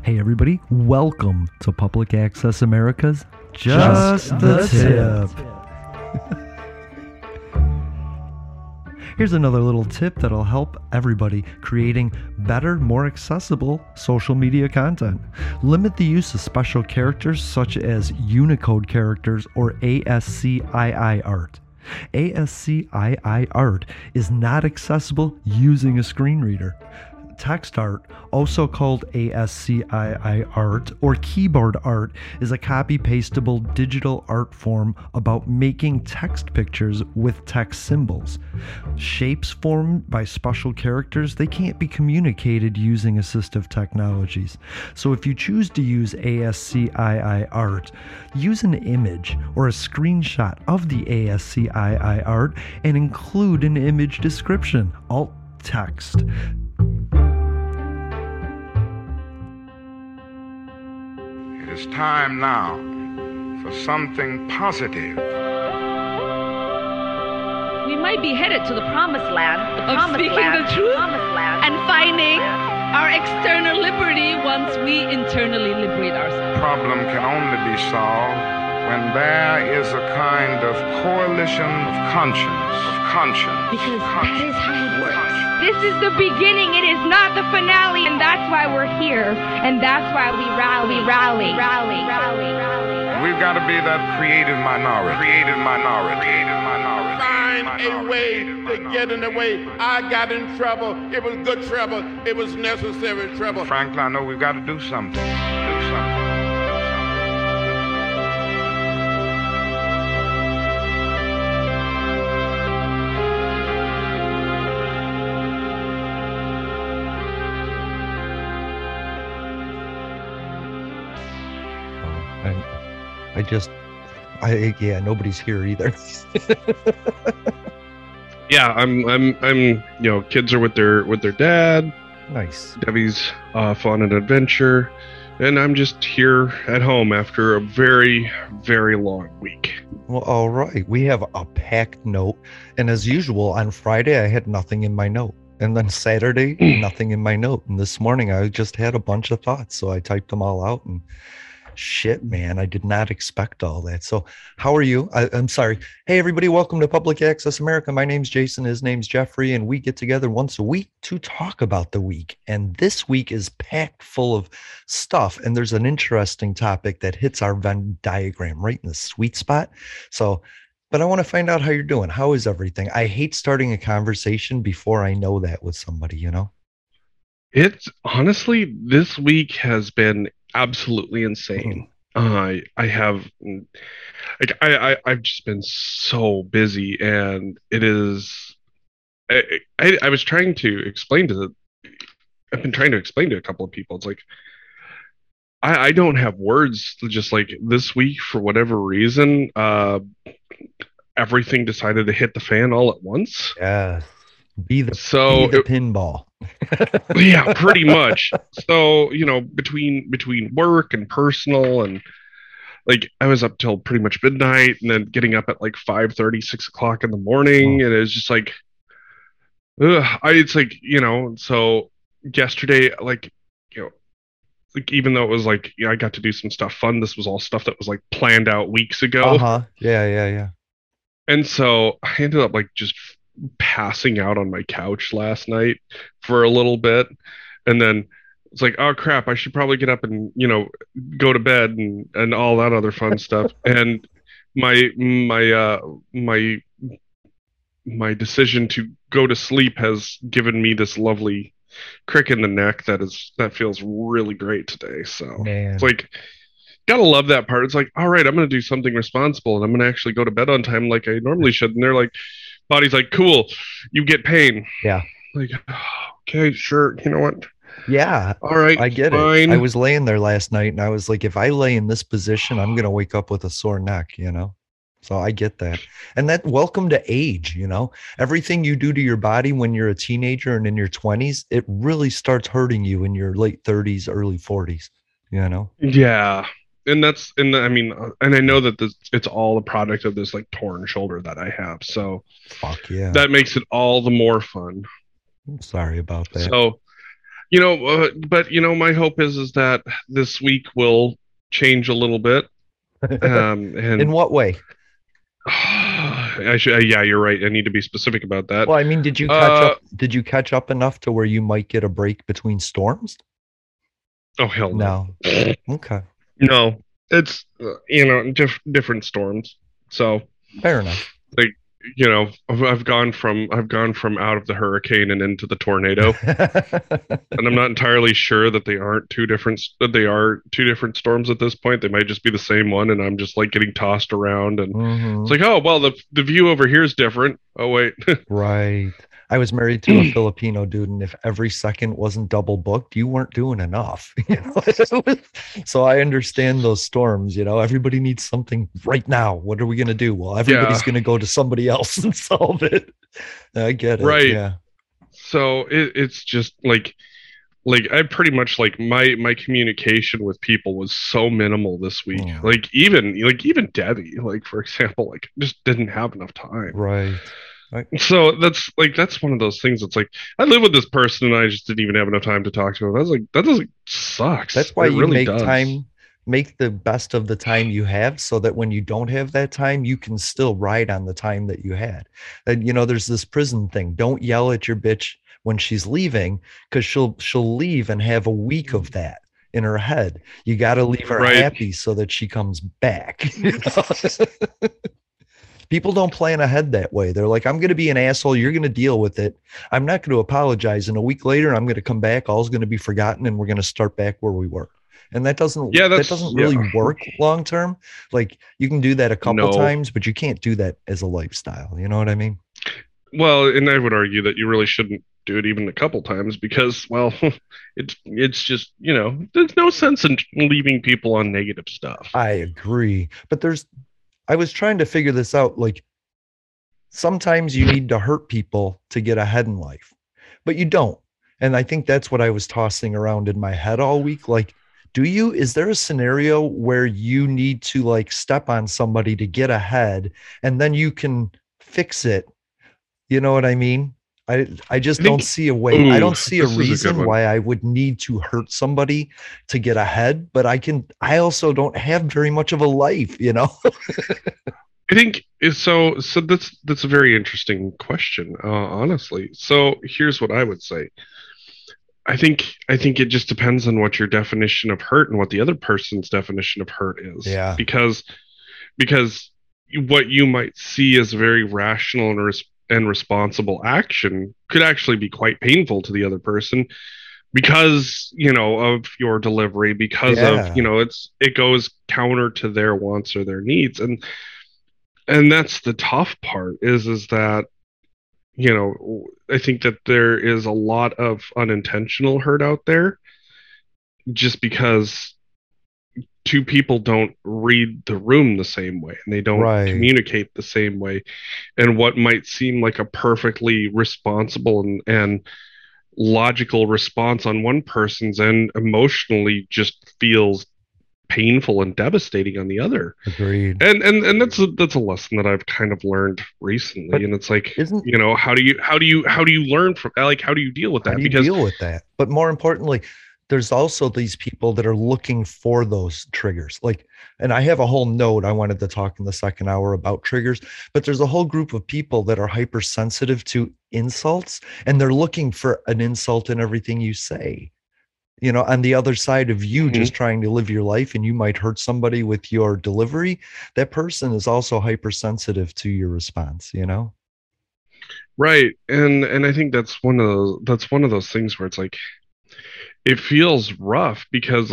Hey everybody, welcome to Public Access America's Just the Tip. Here's another little tip that'll help everybody creating better, more accessible social media content. Limit the use of special characters such as Unicode characters or ASCII art. ASCII art is not accessible using a screen reader. Text art, also called ASCII art or keyboard art, is a copy-pastable digital art form about making text pictures with text symbols. Shapes formed by special characters, they can't be communicated using assistive technologies. So if you choose to use ASCII art, use an image or a screenshot of the ASCII art and include an image description, alt text. It's time now for something positive. We might be headed to the promised land, of speaking the truth and finding our external liberty once we internally liberate ourselves. Problem can only be solved when there is a kind of coalition of conscience. Because that is how it works. This is the beginning, it is not the finale, and that's why we're here, and that's why we rally. We've got to be that creative minority. Find a way to get in the way. I got in trouble. It was good trouble. It was necessary trouble. Frankly, I know we've got to do something. Nobody's here either. Yeah, I'm kids are with their dad. Nice. Debbie's fun and adventure, and I'm just here at home after a very, very long week. Well, all right. We have a packed note, and as usual, on Friday I had nothing in my note, and then Saturday nothing in my note, and this morning I just had a bunch of thoughts, so I typed them all out and. Shit, man, I did not expect all that. So how are you? I'm sorry. Hey, everybody, welcome to Public Access America. My name's Jason. His name's Jeffrey, and we get together once a week to talk about the week. And this week is packed full of stuff. And there's an interesting topic that hits our Venn diagram right in the sweet spot. So, but I want to find out how you're doing. How is everything? I hate starting a conversation before I know that with somebody, you know? It's honestly, this week has been absolutely insane. I've just been so busy, and it is. I was trying to explain I've been trying to explain to a couple of people. It's like I don't have words. Just like this week, for whatever reason, everything decided to hit the fan all at once. Yeah, be the pinball. Yeah, pretty much. So, between work and personal, and like I was up till pretty much midnight, and then getting up at like 5:30, 6 o'clock in the morning. And it's just like, so yesterday, even though it was like, I got to do some stuff fun, this was all stuff that was like planned out weeks ago. Yeah. And so I ended up like just passing out on my couch last night for a little bit, and then it's like, oh crap, I should probably get up and go to bed and all that other fun stuff. And my decision to go to sleep has given me this lovely crick in the neck that feels really great today. So Man. It's like, gotta love that part. It's like, all right, I'm gonna do something responsible, and I'm gonna actually go to bed on time like I normally should. And they're like, body's like, cool, you get pain. Yeah. Like, okay, sure. You know what? Yeah. All right. I get fine. it. I was laying there last night and I was like, if I lay in this position, I'm going to wake up with a sore neck, So I get that. And that welcome to age, everything you do to your body when you're a teenager and in your 20s, it really starts hurting you in your late 30s, early 40s, Yeah. And I know that it's all a product of this like torn shoulder that I have. So fuck yeah. That makes it all the more fun. I'm sorry about that. So But my hope is that this week will change a little bit. And In what way? yeah, you're right. I need to be specific about that. Well, I mean, did you catch up? Did you catch up enough to where you might get a break between storms? Oh, hell no. Okay. No, it's different storms. So fair enough. Like, I've gone from out of the hurricane and into the tornado, and I'm not entirely sure that they are two different storms at this point. They might just be the same one, and I'm just like getting tossed around, and it's like, oh well, the view over here is different. Oh wait, right. I was married to a Filipino dude, and if every second wasn't double booked, you weren't doing enough. So I understand those storms. Everybody needs something right now. What are we gonna do? Well, everybody's gonna go to somebody else and solve it. I get it. Right. Yeah. So it's just like I pretty much my communication with people was so minimal this week. Even Debbie, for example, just didn't have enough time. Right. So that's one of those things. It's like I live with this person and I just didn't even have enough time to talk to him. I was like, that doesn't sucks. That's why you make time, make the best of the time you have, so that when you don't have that time, you can still ride on the time that you had. And there's this prison thing. Don't yell at your bitch when she's leaving, because she'll leave and have a week of that in her head. You got to leave her happy so that she comes back. People don't plan ahead that way. They're like, I'm going to be an asshole. You're going to deal with it. I'm not going to apologize. And a week later, I'm going to come back. All's going to be forgotten. And we're going to start back where we were. And that doesn't really work long term. Like, you can do that a couple times, but you can't do that as a lifestyle. You know what I mean? Well, and I would argue that you really shouldn't do it even a couple times, because, well, it's just, there's no sense in leaving people on negative stuff. I agree. But I was trying to figure this out. Like, sometimes you need to hurt people to get ahead in life, but you don't. And I think that's what I was tossing around in my head all week. Like, is there a scenario where you need to step on somebody to get ahead and then you can fix it? You know what I mean? I just don't see a way. I don't see a reason why I would need to hurt somebody to get ahead, but I also don't have very much of a life, I think so that's a very interesting question, honestly. So here's what I would say. I think it just depends on what your definition of hurt and what the other person's definition of hurt is. Yeah. Because what you might see as very rational and responsible action could actually be quite painful to the other person, because of your delivery, because of it goes counter to their wants or their needs, and that's the tough part is that I think that there is a lot of unintentional hurt out there, just because two people don't read the room the same way, and they don't communicate the same way. And what might seem like a perfectly responsible and logical response on one person's end emotionally just feels painful and devastating on the other. Agreed. And that's a lesson that I've kind of learned recently. But and it's like, how do you learn from, how do you deal with that? Deal with that? But more importantly, there's also these people that are looking for those triggers. And I have a whole note I wanted to talk in the second hour about triggers, but there's a whole group of people that are hypersensitive to insults, and they're looking for an insult in everything you say. On the other side of you just trying to live your life, and you might hurt somebody with your delivery, that person is also hypersensitive to your response, Right. And I think that's one of those things where it's like, it feels rough because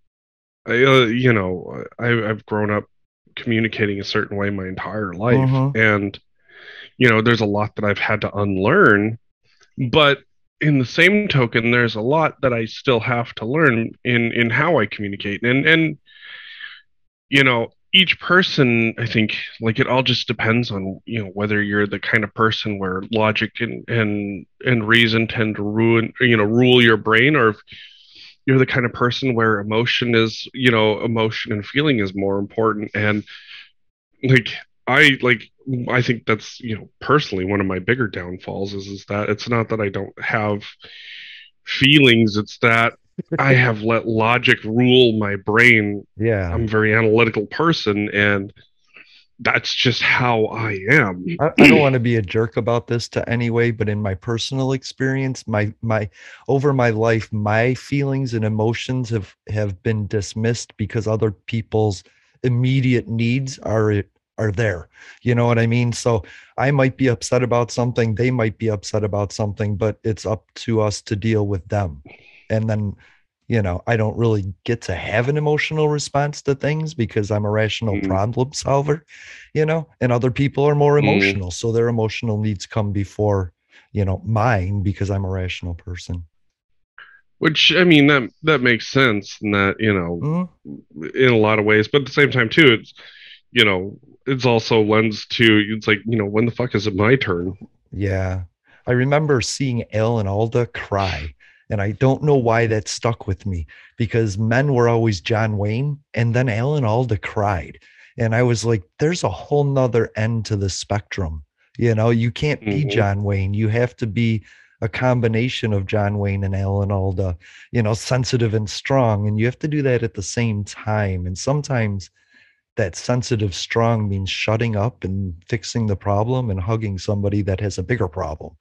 I've grown up communicating a certain way my entire life. And, there's a lot that I've had to unlearn, but in the same token, there's a lot that I still have to learn in how I communicate. And each person, I think, it all just depends on, whether you're the kind of person where logic and reason tend to rule your brain, or if you're the kind of person where emotion and feeling is more important. And I think that's, personally one of my bigger downfalls is that it's not that I don't have, feelings. It's that I have let logic rule my brain. Yeah. I'm a very analytical person, and that's just how I am. I don't want to be a jerk about this to anyway, but in my personal experience, my over my life, my feelings and emotions have been dismissed because other people's immediate needs are there. You know what I mean? So I might be upset about something, they might be upset about something, but it's up to us to deal with them. And then, I don't really get to have an emotional response to things because I'm a rational problem solver, and other people are more emotional. So their emotional needs come before, mine, because I'm a rational person. Which, I mean, that makes sense in that, in a lot of ways, but at the same time too, it's, it's also lends to, it's like, when the fuck is it my turn? Yeah. I remember seeing Alan Alda cry. And I don't know why that stuck with me, because men were always John Wayne, and then Alan Alda cried. And I was like, there's a whole nother end to the spectrum. You can't be John Wayne. You have to be a combination of John Wayne and Alan Alda, sensitive and strong. And you have to do that at the same time. And sometimes that sensitive, strong means shutting up and fixing the problem and hugging somebody that has a bigger problem,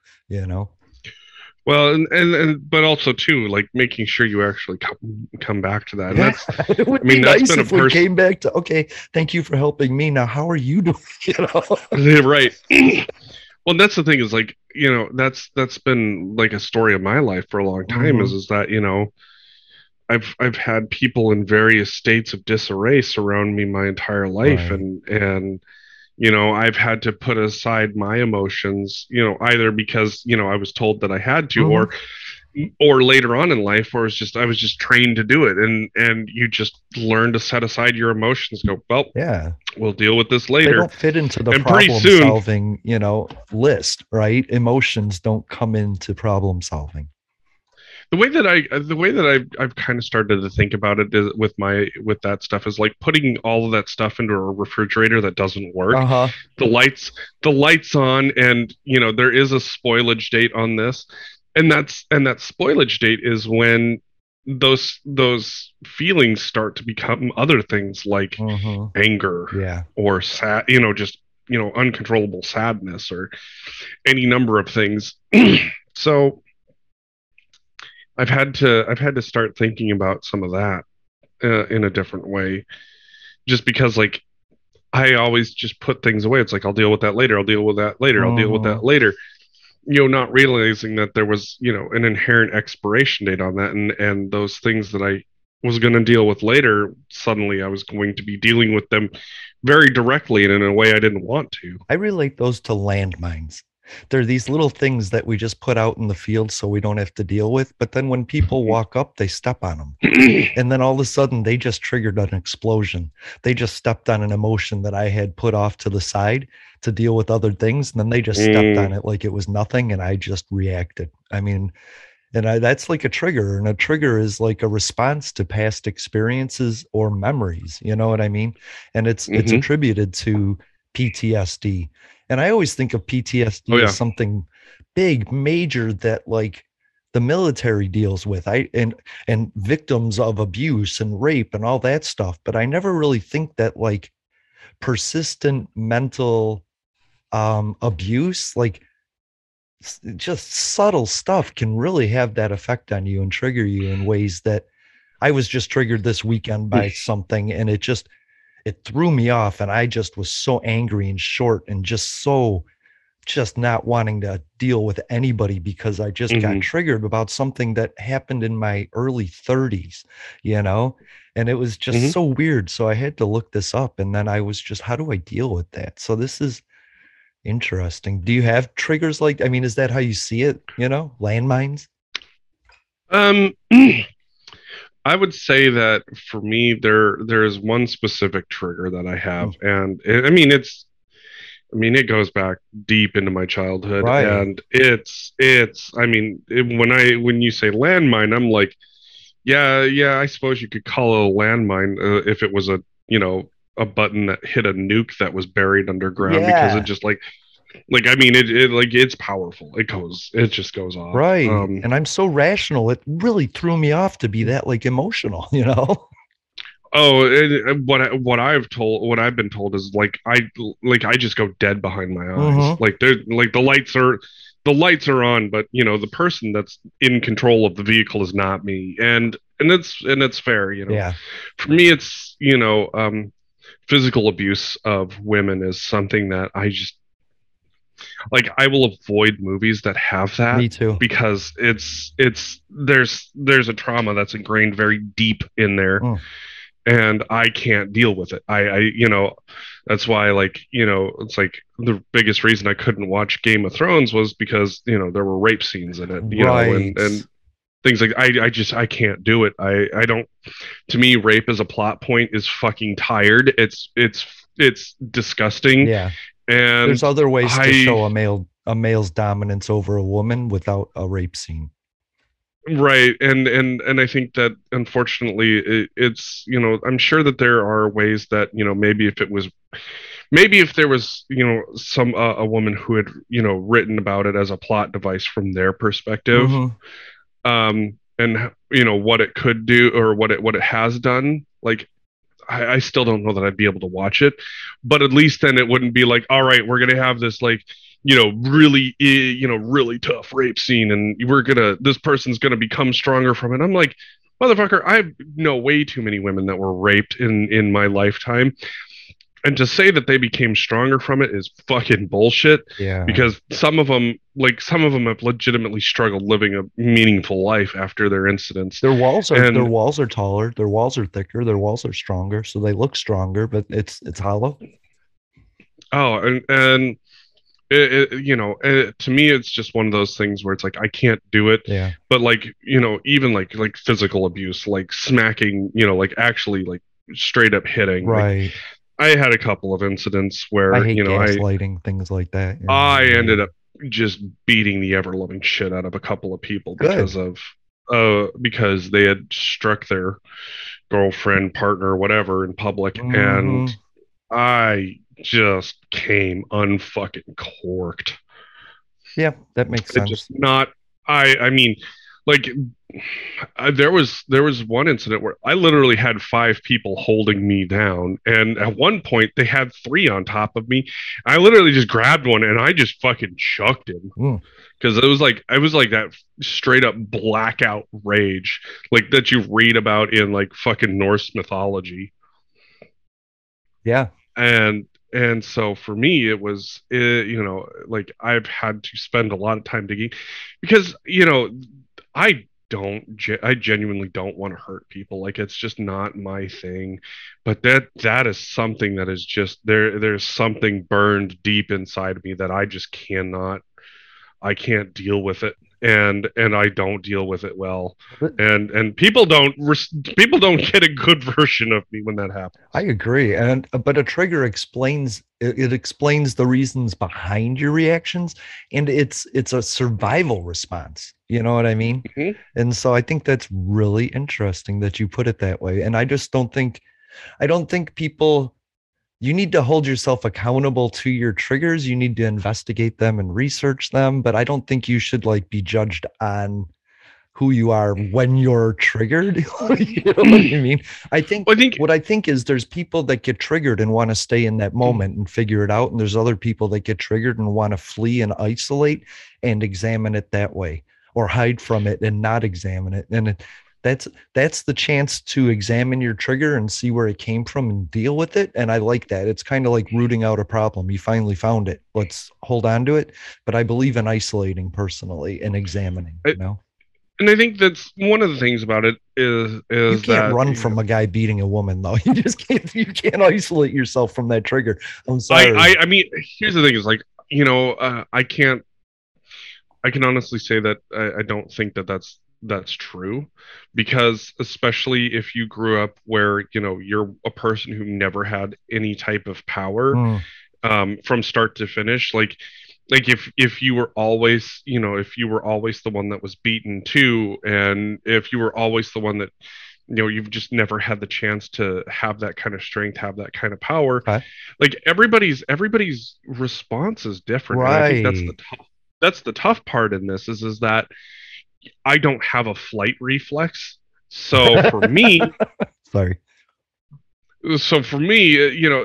Well, and but also too, like making sure you actually come back to that. Yeah. It would be nice if we came back to, okay, thank you for helping me. Now, how are you doing? Right. Well, that's the thing is like, that's been like a story of my life for a long time. Is that I've had people in various states of disarray surround me my entire life, right. and I've had to put aside my emotions, either because, I was told that I had to, or later on in life, or I was just trained to do it. And you just learn to set aside your emotions, go, well, yeah, we'll deal with this later. They don't fit into the problem solving, list, right? Emotions don't come into problem solving. The way that I've kind of started to think about it is with that stuff is like putting all of that stuff into a refrigerator that doesn't work. The lights on, and there is a spoilage date on this, and that spoilage date is when those feelings start to become other things like anger, or sad, just uncontrollable sadness, or any number of things. So I've had to start thinking about some of that in a different way, just because like I always just put things away. It's like, I'll deal with that later. I'll deal with that later. I'll deal with that later. Not realizing that there was, an inherent expiration date on that, and those things that I was going to deal with later, suddenly I was going to be dealing with them very directly and in a way I didn't want to. I relate those to landmines. They're these little things that we just put out in the field so we don't have to deal with. But then when people walk up, they step on them. And then all of a sudden, they just triggered an explosion. They just stepped on an emotion that I had put off to the side to deal with other things. And then they just stepped on it like it was nothing. And I just reacted. I mean, that's like a trigger. And a trigger is like a response to past experiences or memories. You know what I mean? And it's attributed to PTSD. And I always think of PTSD as something big, major that like the military deals with. And victims of abuse and rape and all that stuff. But I never really think that like persistent mental abuse, like just subtle stuff, can really have that effect on you and trigger you in ways that I was just triggered this weekend by something, and it threw me off, and I just was so angry and short and just not wanting to deal with anybody because I just got triggered about something that happened in my early 30s, and it was just so weird. So I had to look this up, and then I was just, how do I deal with that? So this is interesting. Do you have triggers is that how you see it? Landmines? I would say that for me, there is one specific trigger that I have, and it goes back deep into my childhood, right. And when you say landmine, I'm like, yeah, I suppose you could call it a landmine if it was a button that hit a nuke that was buried underground, because it just like Like, I mean, it like it's powerful. It just goes off. Right. And I'm so rational. It really threw me off to be that like emotional, you know? Oh, and what I've been told is like I just go dead behind my eyes. Like they're like the lights are on, but you know the person that's in control of the vehicle is not me, and it's fair, you know. Yeah. For me, it's physical abuse of women is something that I just like. I will avoid movies that have that. Me too. Because there's a trauma that's ingrained very deep in there. And I can't deal with it. I that's why, like, it's like the biggest reason I couldn't watch Game of Thrones was because, there were rape scenes in it, you know, and things like I can't do it. I don't, to me, rape as a plot point is fucking tired. It's disgusting. Yeah. And there's other ways to show a male's dominance over a woman without a rape scene. Right. And I think that unfortunately it's, I'm sure that there are ways that, maybe if there was, some, a woman who had, written about it as a plot device from their perspective, and what it could do or what it has done, like, I still don't know that I'd be able to watch it, but at least then it wouldn't be like, all right, we're going to have this, like, really tough rape scene, and this person's gonna become stronger from it. I'm like, motherfucker, I know way too many women that were raped in my lifetime, and to say that they became stronger from it is fucking bullshit. Yeah. Because some of them have legitimately struggled living a meaningful life after their incidents. Their walls are taller, their walls are thicker, their walls are stronger, so they look stronger, but it's hollow. Oh, and to me it's just one of those things where it's like I can't do it. Yeah. But like, even like physical abuse, like smacking, like actually like straight up hitting. Right. Like, I had a couple of incidents where I hate gaslighting, things like that. I ended up just beating the ever loving shit out of a couple of people because they had struck their girlfriend, partner, whatever in public, and I just came unfucking corked. Yeah, that makes sense. Just not. I mean, like, there was one incident where I literally had 5 people holding me down, and at one point they had 3 on top of me. I literally just grabbed one and I just fucking chucked him because I was like that straight up blackout rage, like that you read about in like fucking Norse mythology. Yeah. And so for me, it was, like I've had to spend a lot of time digging because, I genuinely don't want to hurt people. Like, it's just not my thing. But that is something that is just there's something burned deep inside of me that I just I can't deal with it. And I don't deal with it well, and people don't get a good version of me when that happens. I agree, but a trigger explains the reasons behind your reactions, and it's a survival response. You know what I mean? Mm-hmm. And so I think that's really interesting that you put it that way. And I don't think people. You need to hold yourself accountable to your triggers. You need to investigate them and research them, but I don't think you should like be judged on who you are when you're triggered. You know what I mean? I think is there's people that get triggered and want to stay in that moment and figure it out. And there's other people that get triggered and want to flee and isolate and examine it that way, or hide from it and not examine it. And that's the chance to examine your trigger and see where it came from and deal with it. And I like that. It's kind of like rooting out a problem. You finally found it. Let's hold on to it. But I believe in isolating personally and examining, And I think that's one of the things about it is you can't run from a guy beating a woman, though. You just can't. You can't isolate yourself from that trigger. I'm sorry. I mean, here's the thing: is like, I can honestly say that I don't think that's true, because especially if you grew up where you're a person who never had any type of power from start to finish, like if you were always the one that was beaten too, and if you were always the one that you've just never had the chance to have that kind of strength, have that kind of power. Okay. Like everybody's response is different. And I think that's the tough part in this is that I don't have a flight reflex. So for me, sorry. So for me,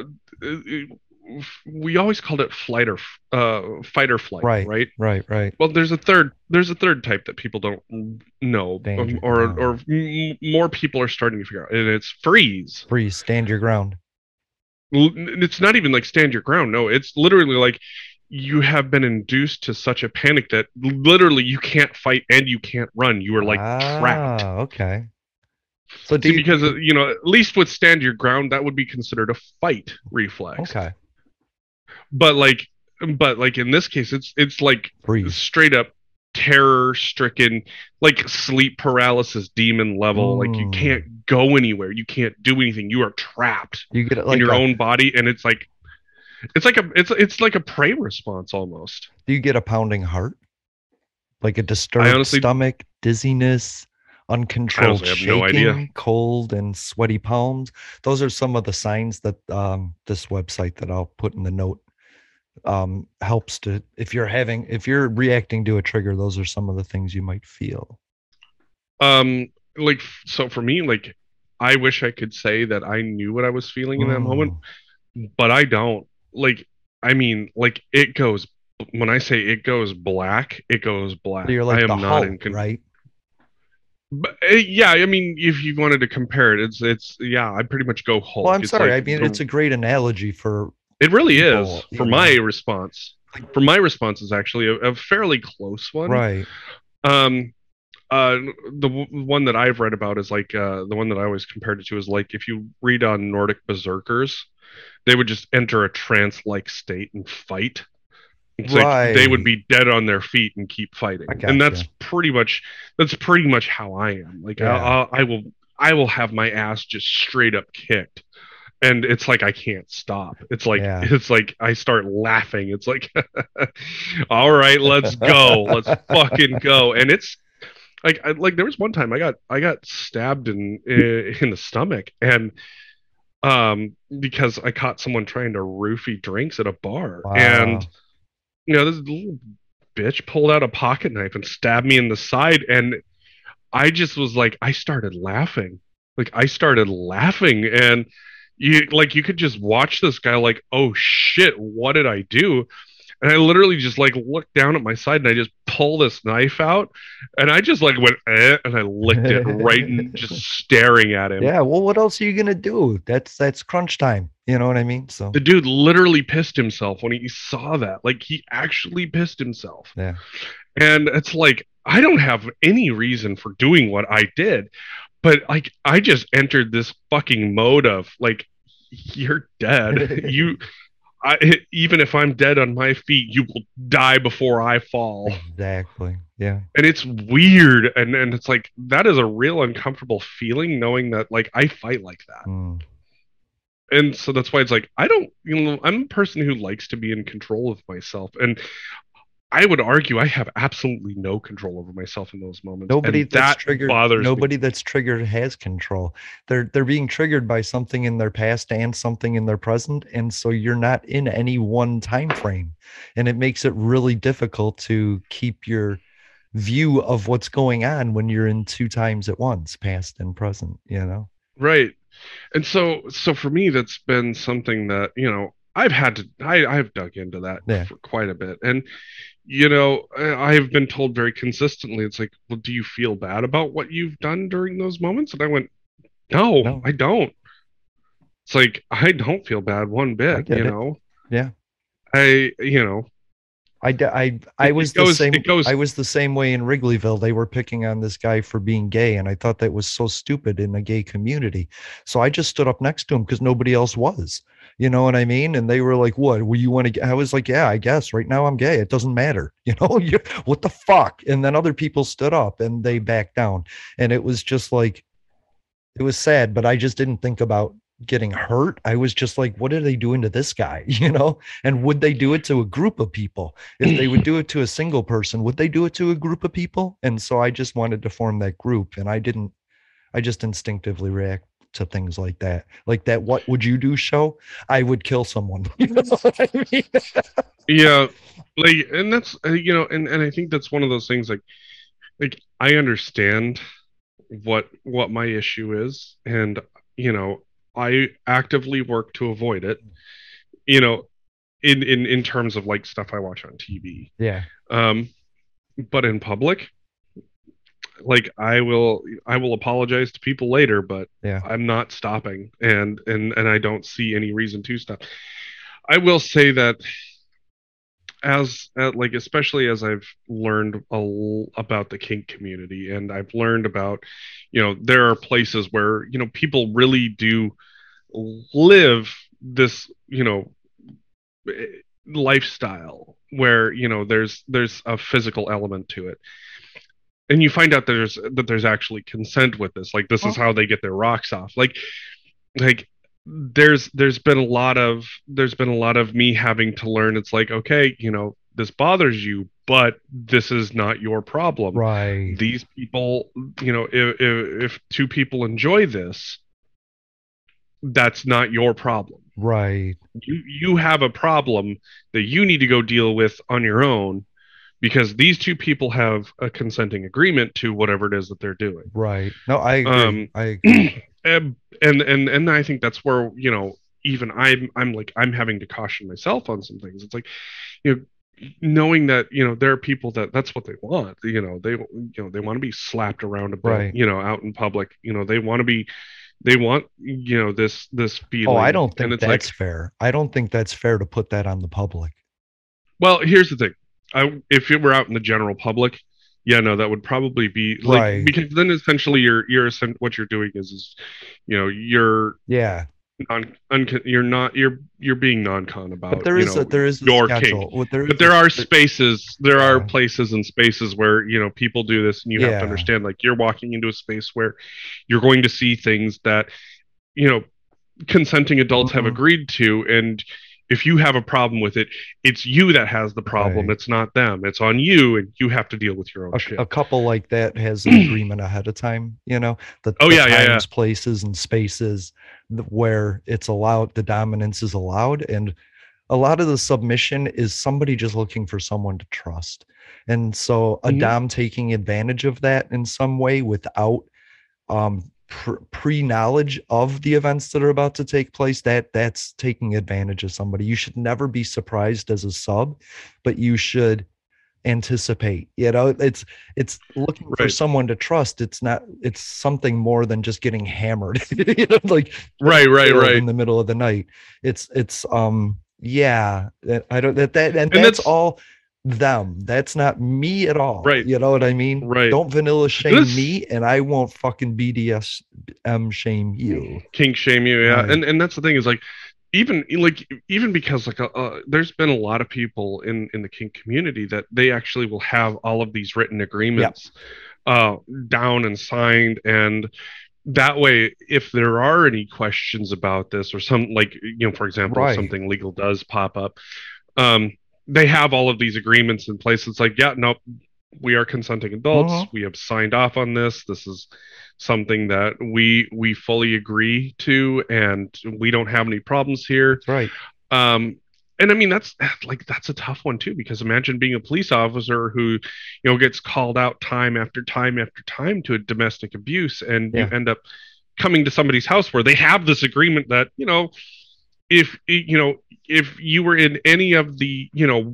we always called it fight or flight, right. Well, there's a third type that people don't know, or more people are starting to figure out, and it's freeze. Stand your ground. It's not even like stand your ground. No, it's literally like you have been induced to such a panic that literally you can't fight and you can't run. You are like trapped. Okay. So because at least with stand your ground, that would be considered a fight reflex. Okay. But in this case, it's like freeze. Straight up terror stricken, like sleep paralysis demon level. Like you can't go anywhere, you can't do anything. You are trapped. You get in your own body, and it's like a prey response almost. Do you get a pounding heart, like a disturbed stomach, dizziness? Uncontrolled shaking, cold and sweaty palms. Those are some of the signs that this website that I'll put in the note helps to, if you're reacting to a trigger, those are some of the things you might feel. So for me, like, I wish I could say that I knew what I was feeling in that moment, but I don't. Like, I mean, like, it goes, when I say it goes black, it goes black. So you're like I am the not Hulk, in control. right? But yeah, I mean, if you wanted to compare it, it's I pretty much go Hulk. Well, I'm sorry. I mean, it's a great analogy for. It really is for my response. For my response is actually a fairly close one. Right. The one that I've read about is like the one that I always compared it to is like if you read on Nordic berserkers, they would just enter a trance-like state and fight. It's like they would be dead on their feet and keep fighting, and that's pretty much how I am. Like I will have my ass just straight up kicked, and it's like I can't stop. It's like I start laughing. It's like, all right, let's go, let's fucking go. And it's like there was one time I got stabbed in the stomach, and because I caught someone trying to roofie drinks at a bar, and this little bitch pulled out a pocket knife and stabbed me in the side, and I just was like, I started laughing, and you could just watch this guy like, oh shit, what did I do? And I literally just like looked down at my side and I just pull this knife out and I just like went and I licked it right and just staring at him. Yeah, well, what else are you gonna do? That's crunch time. You know what I mean? So the dude literally pissed himself when he saw that. Like he actually pissed himself. Yeah. And it's like I don't have any reason for doing what I did, but like I just entered this fucking mode of like, you're dead. Even if I'm dead on my feet, you will die before I fall. Exactly. Yeah. And it's weird, and it's like that is a real uncomfortable feeling, knowing that like I fight like that. And so that's why it's like I'm a person who likes to be in control of myself, and I would argue I have absolutely no control over myself in those moments. Nobody that's triggered bothers nobody me. That's triggered has control. They're being triggered by something in their past and something in their present, and so you're not in any one time frame, and it makes it really difficult to keep your view of what's going on when you're in two times at once, past and present. Right. And so for me, that's been something that I've dug into that for quite a bit, and I've been told very consistently, it's like, well, do you feel bad about what you've done during those moments? And I went, no, I don't. It's like, I don't feel bad one bit, Yeah. I was the same way in Wrigleyville. They were picking on this guy for being gay, and I thought that was so stupid in the gay community. So I just stood up next to him because nobody else was. You know what I mean? And they were like, what? Well, you want to get? I was like, yeah, I guess right now I'm gay. It doesn't matter. What the fuck? And then other people stood up and they backed down. And it was just like, it was sad, but I just didn't think about getting hurt. I was just like, what are they doing to this guy? And would they do it to a group of people? If they would do it to a single person, would they do it to a group of people? And so I just wanted to form that group, and I didn't I just instinctively react to things like that. Like that "What Would You Do" show. I would kill someone. You know what I mean? Yeah, like, and that's and I think that's one of those things, like I understand what my issue is, and I actively work to avoid it, you know, in terms of like stuff I watch on TV. Yeah. Um, but in public, like I will apologize to people later, but Yeah. I'm not stopping, and I don't see any reason to stop. I will say that like especially as I've learned about the kink community, and I've learned about, there are places where, people really do live this, lifestyle where, there's a physical element to it. And you find out there's actually consent with this. Like, this is how they get their rocks off. Like there's been a lot of me having to learn. It's like, okay, this bothers you, but this is not your problem. Right. These people, if two people enjoy this, that's not your problem. Right. You have a problem that you need to go deal with on your own, because these two people have a consenting agreement to whatever it is that they're doing. Right. No, I agree. I agree. And I think that's where, even I'm having to caution myself on some things. It's like, knowing that, there are people that's what they want. They want to be slapped around a bit, Right. Out in public. They want this feeling. Oh, I don't think it's that's fair. I don't think that's fair to put that on the public. Well, here's the thing. If it were out in the general public, yeah, no, that would probably be like, Right. because then essentially what you're doing is you're Yeah. you're being non-con about, But there is a your schedule. kink. But there are spaces, are places and spaces where, people do this, and you have Yeah. to understand, like, you're walking into a space where you're going to see things that, consenting adults have Mhm. agreed to, and if you have a problem with it, it's you that has the problem. Right. It's not them. It's on you, and you have to deal with your own shit. A couple like that has an agreement ahead of time, the times, places, and spaces where it's allowed, the dominance is allowed, and a lot of the submission is somebody just looking for someone to trust. And so a Mhm. dom taking advantage of that in some way without pre-knowledge of the events that are about to take place, that's taking advantage of somebody. You should never be surprised as a sub, but you should anticipate. It's looking for Right. someone to trust. It's something more than just getting hammered. Like Right. in the middle of the night. It's yeah. I don't and that's that's all them. That's not me at all. Right. You know what I mean? Right. Don't vanilla shame This- me, and I won't fucking BDSM shame you. Kink shame you, yeah. Right. And that's the thing, is like, even because like there's been a lot of people in the kink community that they actually will have all of these written agreements down and signed, and that way, if there are any questions about this, or some, like, for example, Right. if something legal does pop up, they have all of these agreements in place. It's like, yeah, nope, we are consenting adults. Mhm. We have signed off on this. This is something that we fully agree to, and we don't have any problems here. That's right. And I mean, that's a tough one too, because imagine being a police officer who, gets called out time after time after time to a domestic abuse, and Yeah. you end up coming to somebody's house where they have this agreement that, if you were in any of the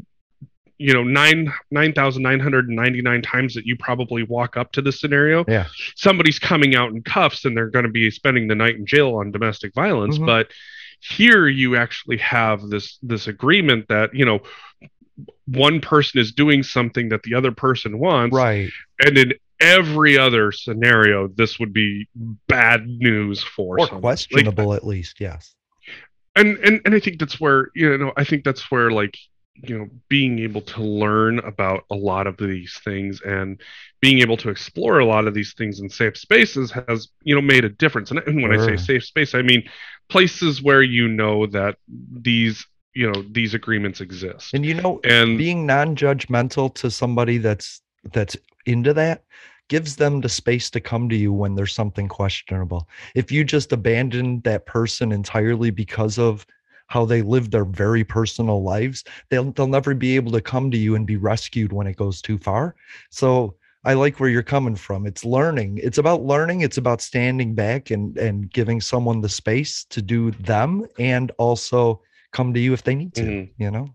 9,999 times that you probably walk up to this scenario, Yeah. somebody's coming out in cuffs, and they're going to be spending the night in jail on domestic violence. Mhm. But here you actually have this agreement that, one person is doing something that the other person wants, Right. and in every other scenario, this would be bad news for Or someone. questionable, at least. Yes. And I think that's where, like, being able to learn about a lot of these things, and being able to explore a lot of these things in safe spaces has, made a difference. And when I say Sure. safe space, I mean places where that these agreements exist. And And being non-judgmental to somebody that's into that gives them the space to come to you when there's something questionable. If you just abandon that person entirely because of how they live their very personal lives, they'll never be able to come to you and be rescued when it goes too far. So I like where you're coming from. It's learning. It's about learning. It's about standing back and giving someone the space to do them and also come to you if they need to, you know?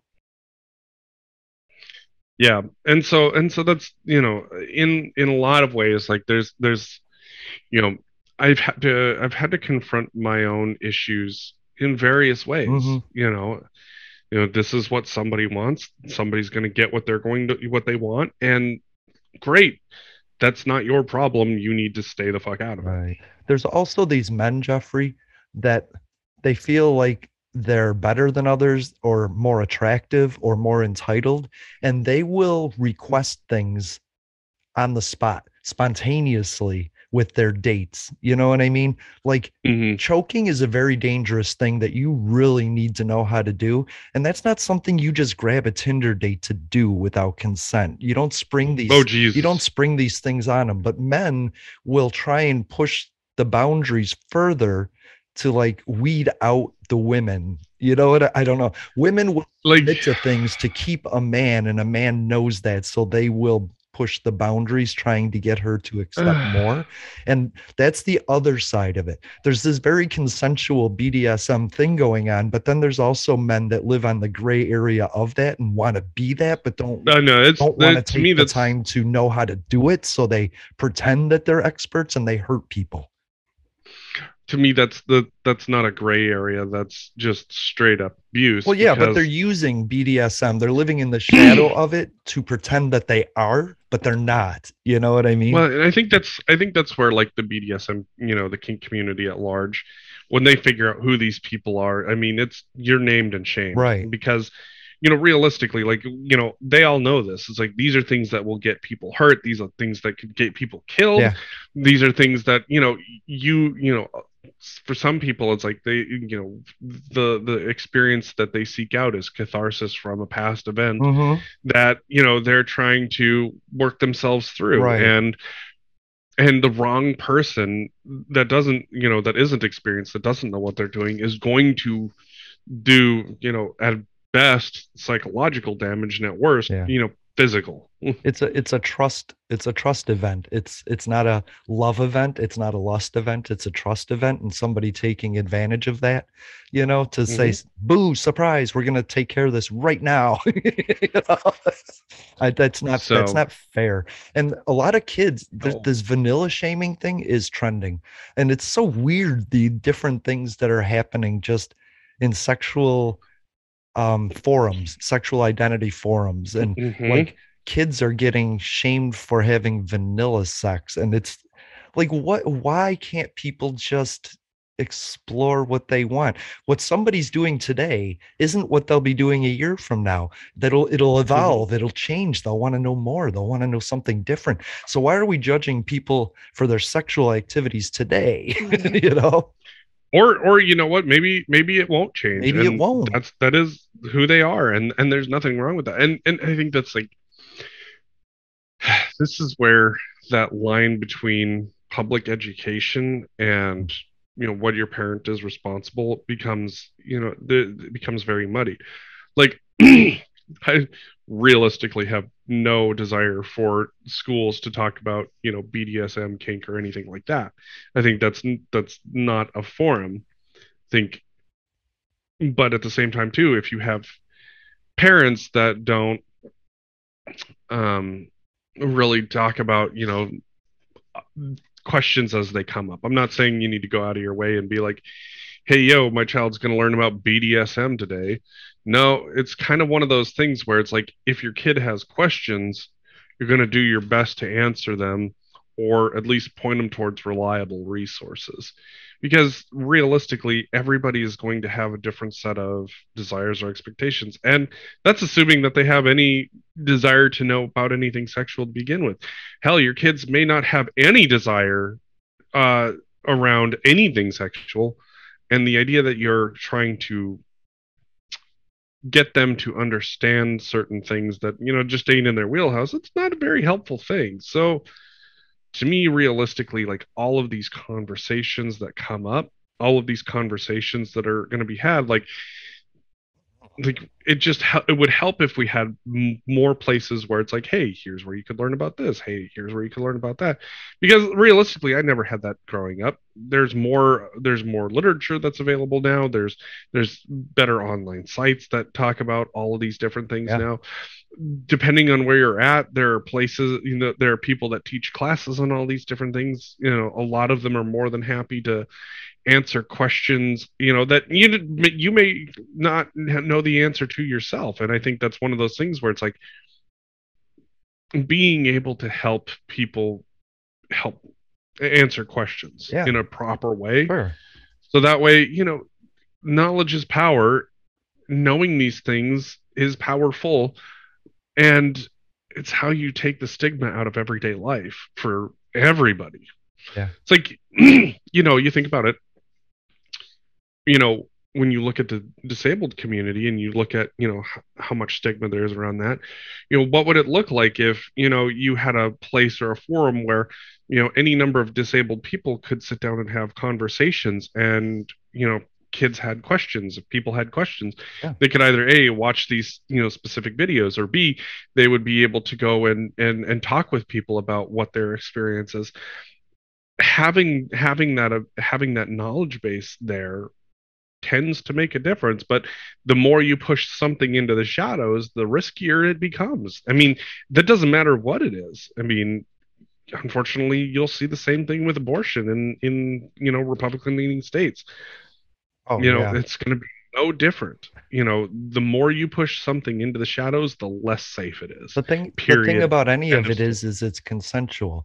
Yeah. And so that's, in a lot of ways, like there's, I've had to confront my own issues in various ways. This is what somebody wants. Somebody's going to get what what they want. And great. That's not your problem. You need to stay the fuck out of it. Right. There's also these men, Jeffrey, that they feel like they're better than others or more attractive or more entitled, and they will request things on the spot, spontaneously with their dates. You know what I mean? Like choking is a very dangerous thing that you really need to know how to do. And that's not something you just grab a Tinder date to do without consent. You don't spring these things on them, but men will try and push the boundaries further to like weed out the women. You know what? I don't know. Women will admit to things to keep a man, and a man knows that. So they will push the boundaries trying to get her to accept more. And that's the other side of it. There's this very consensual BDSM thing going on, but then there's also men that live on the gray area of that and want to be that, but don't want to take the time to know how to do it. So they pretend that they're experts and they hurt people. To me, that's not a gray area. That's just straight up abuse. Well, yeah, but they're using BDSM. They're living in the shadow of it to pretend that they are, but they're not. You know what I mean? Well, and I think that's where like the BDSM, the kink community at large, when they figure out who these people are, I mean, you're named and shamed, right? Because realistically, like, they all know this. It's like, these are things that will get people hurt. These are things that could get people killed. Yeah. These are things that, for some people, it's like they, the experience that they seek out is catharsis from a past event that, they're trying to work themselves through. Right. And the wrong person that isn't experienced, that doesn't know what they're doing, is going to do, at best psychological damage, and at worst, physical. It's a trust event. It's not a love event. It's not a lust event. It's a trust event, and somebody taking advantage of that, to say, boo, surprise, we're gonna take care of this right now. That's not fair. And a lot of kids, this vanilla shaming thing is trending, and it's so weird, the different things that are happening just in sexual forums, sexual identity forums, and like kids are getting shamed for having vanilla sex. And it's like, why can't people just explore what they want? What somebody's doing today isn't what they'll be doing a year from now. It'll evolve, it'll change. They'll want to know more. They'll want to know something different. So why are we judging people for their sexual activities today? Or you know what? Maybe it won't change. Maybe it won't. That is who they are, and there's nothing wrong with that. And I think that's like, this is where that line between public education and what your parent is responsible becomes it becomes very muddy. Like, I realistically have no desire for schools to talk about BDSM, kink, or anything like that. I think that's not a forum. But at the same time too, if you have parents that don't really talk about questions as they come up. I'm not saying you need to go out of your way and be like, hey, yo, my child's going to learn about BDSM today. No, it's kind of one of those things where it's like, if your kid has questions, you're going to do your best to answer them, or at least point them towards reliable resources. Because realistically, everybody is going to have a different set of desires or expectations. And that's assuming that they have any desire to know about anything sexual to begin with. Hell, your kids may not have any desire around anything sexual. And the idea that you're trying to get them to understand certain things that, just ain't in their wheelhouse, it's not a very helpful thing. So, to me, realistically, like all of these conversations that come up, all of these conversations that are going to be had, like it would help if we had more places where it's like, hey, here's where you could learn about this, hey, here's where you could learn about that, because realistically I never had that growing up. There's more literature that's available now. There's better online sites that talk about all of these different things now. Depending on where you're at, there are places, there are people that teach classes on all these different things. A lot of them are more than happy to answer questions that you may not know the answer to yourself. And I think that's one of those things where it's like being able to help people help answer questions in a proper way. Sure. So that way, knowledge is power. Knowing these things is powerful, and it's how you take the stigma out of everyday life for everybody. It's like you think about it, when you look at the disabled community and you look at, how much stigma there is around that, what would it look like if, you had a place or a forum where, any number of disabled people could sit down and have conversations, and, kids had questions, if people had questions, they could either A, watch these, specific videos, or B, they would be able to go and talk with people about what their experience is. Having that knowledge base there tends to make a difference, but the more you push something into the shadows, the riskier it becomes. I mean, that doesn't matter what it is. I mean, unfortunately, you'll see the same thing with abortion in Republican leaning states. It's going to be no different. The more you push something into the shadows, the less safe it is. The thing about any of it is it's consensual.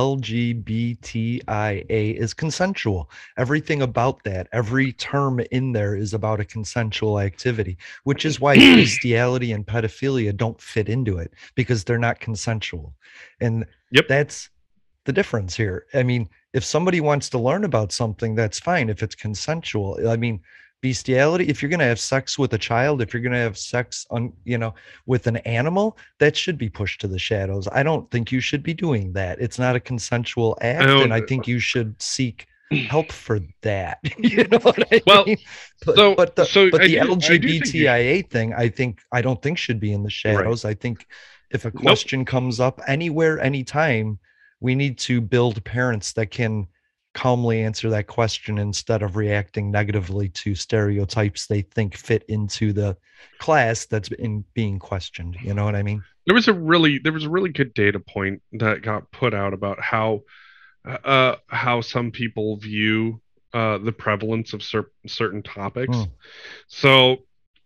LGBTIA is consensual. Everything about that, every term in there is about a consensual activity, which is why bestiality and pedophilia don't fit into it, because they're not consensual. And that's the difference here. I mean, if somebody wants to learn about something, that's fine if it's consensual. I mean, bestiality, if you're going to have sex with a child, if you're going to have sex with an animal, that should be pushed to the shadows. I don't think you should be doing that. It's not a consensual act, and I think you should seek help for that. You know what I mean? But the LGBTIA thing, I don't think should be in the shadows. Right. I think if a question comes up anywhere, anytime, we need to build parents that can calmly answer that question instead of reacting negatively to stereotypes they think fit into the class that's being questioned. You know what I mean? There was a really good data point that got put out about how some people view the prevalence of certain topics. So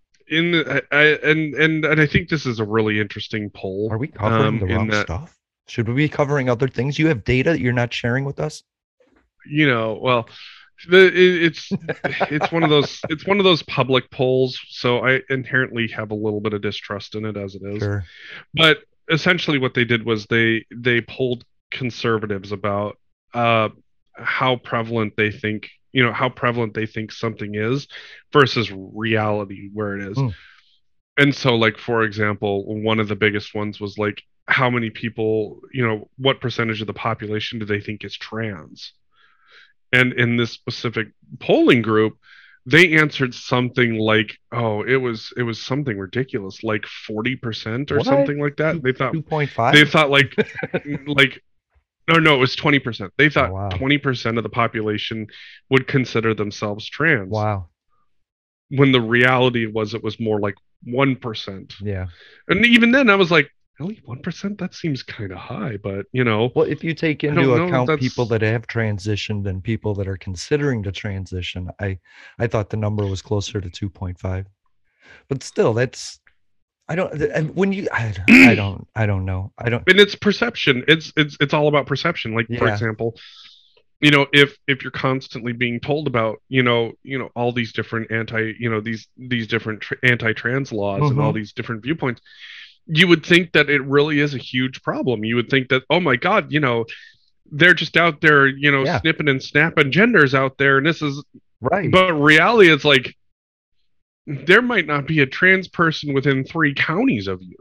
I think this is a really interesting poll. Are we covering the wrong stuff? Should we be covering other things? You have data that you're not sharing with us? Well, it's one of those public polls, so I inherently have a little bit of distrust in it as it is. Sure. But essentially what they did was they polled conservatives about how prevalent they think something is versus reality where it is. And so, like, for example, one of the biggest ones was like, how many people, what percentage of the population do they think is trans? And in this specific polling group, they answered something like, it was something ridiculous, like 40% or something like that. They thought 2.5. They thought like no, it was 20%. They thought 20% of the population would consider themselves trans. Wow. When the reality was, it was more like 1%. Yeah. And even then I was like, really, 1%? That seems kind of high, but well, if you take into account people that have transitioned and people that are considering to transition, I thought the number was closer to 2.5. But still, that's I don't know. And it's perception. It's all about perception. Like, for example, if you're constantly being told about all these different these different anti-trans laws and all these different viewpoints, you would think that it really is a huge problem. You would think that, oh my God, they're just out there, snipping and snapping genders out there, and this is right. But reality, it's like there might not be a trans person within 3 counties of you.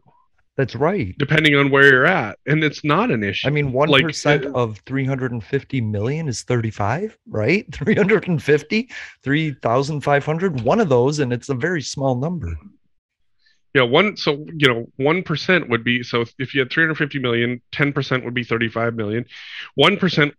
That's right. depending on where you're at, and it's not an issue. I mean, 1% of 350 million is 35, right? 350, 3,500, one of those, and it's a very small number. Yeah, 1% would be, so if you had 350 million, 10% would be 35 million. 1%,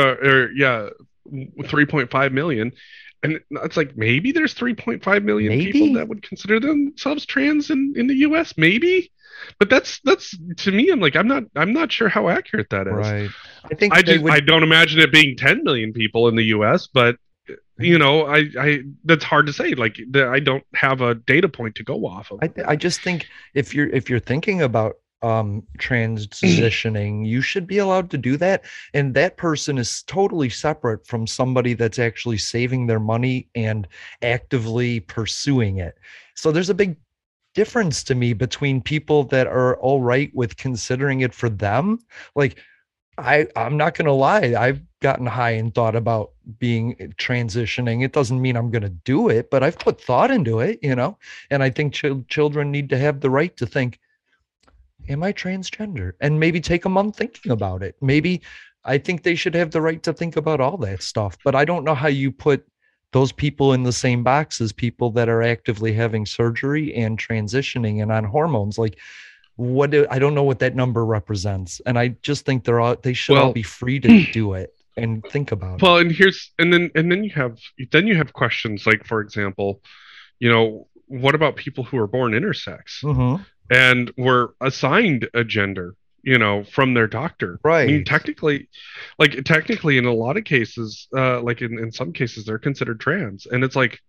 3.5 million. And it's like, maybe there's 3.5 million people that would consider themselves trans in the US, maybe. But that's to me, I'm like, I'm not sure how accurate that is. Right. I don't imagine it being 10 million people in the US, but I that's hard to say. Like, I don't have a data point to go off of. I just think if you're thinking about transitioning, you should be allowed to do that, and that person is totally separate from somebody that's actually saving their money and actively pursuing it. So there's a big difference to me between people that are all right with considering it for them. Like, I'm not gonna lie, I've gotten high and thought about being transitioning. It doesn't mean I'm gonna do it, but I've put thought into it, and I think children need to have the right to think, am I transgender? And maybe take a month thinking about it. Maybe I think they should have the right to think about all that stuff, but I don't know how you put those people in the same box as people that are actively having surgery and transitioning and on hormones. Like, I don't know what that number represents. And I just think they should all be free to do it and think about it. Well, and then you have questions like, for example, what about people who are born intersex and were assigned a gender, from their doctor? Right. I mean, technically in a lot of cases, like in some cases, they're considered trans, and it's like,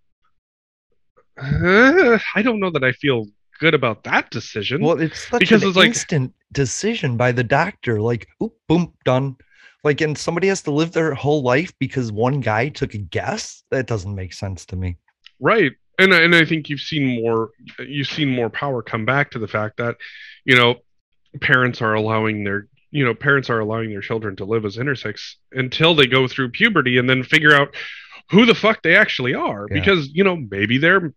I don't know that I feel good about that decision. Well, it's such an instant decision by the doctor. Like, oop, boom, done. Like, and somebody has to live their whole life because one guy took a guess. That doesn't make sense to me. Right. And I think you've seen more power come back to the fact that, parents are allowing their children to live as intersex until they go through puberty and then figure out who the fuck they actually are. Yeah. Because, maybe they're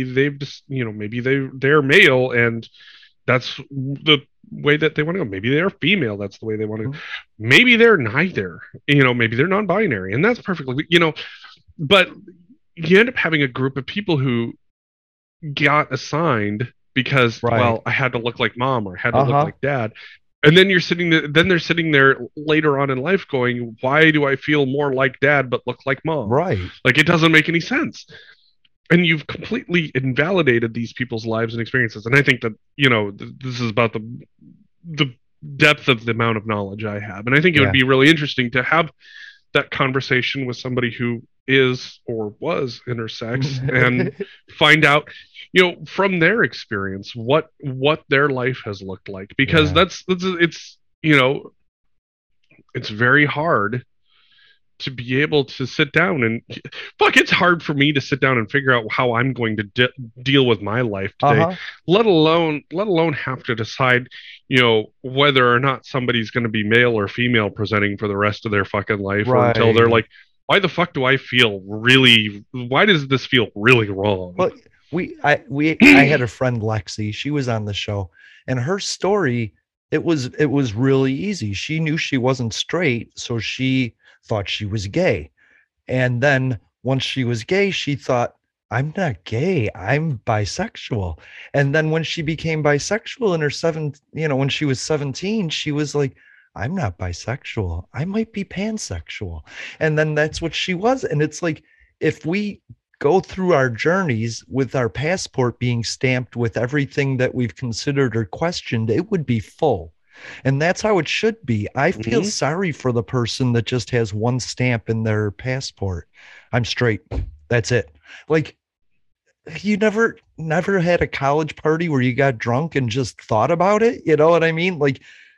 male and that's the way that they want to go. Maybe they're female. That's the way they want to go. Maybe they're neither, maybe they're non-binary, and that's perfectly, but you end up having a group of people who got assigned because, well, I had to look like mom or I had to look like dad. And then they're sitting there later on in life going, why do I feel more like dad but look like mom? Right. Like, it doesn't make any sense. And you've completely invalidated these people's lives and experiences. And I think that, this is about the depth of the amount of knowledge I have. And I think it would be really interesting to have that conversation with somebody who is or was intersex and find out, from their experience, what their life has looked like, because it's very hard to be able to sit down and it's hard for me to sit down and figure out how I'm going to deal with my life today, let alone have to decide, whether or not somebody's going to be male or female presenting for the rest of their fucking life, or until they're like, why the fuck do I feel why does this feel really wrong? Well, I had a friend, Lexi, she was on the show, and her story, it was really easy. She knew she wasn't straight, so she thought she was gay. And then once she was gay, she thought, I'm not gay, I'm bisexual. And then when she became bisexual when she was 17, she was like, I'm not bisexual, I might be pansexual. And then that's what she was. And it's like, if we go through our journeys with our passport being stamped with everything that we've considered or questioned, it would be full. And that's how it should be. I feel sorry for the person that just has one stamp in their passport. I'm straight. That's it. Like, you never had a college party where you got drunk and just thought about it. You know what I mean? Like,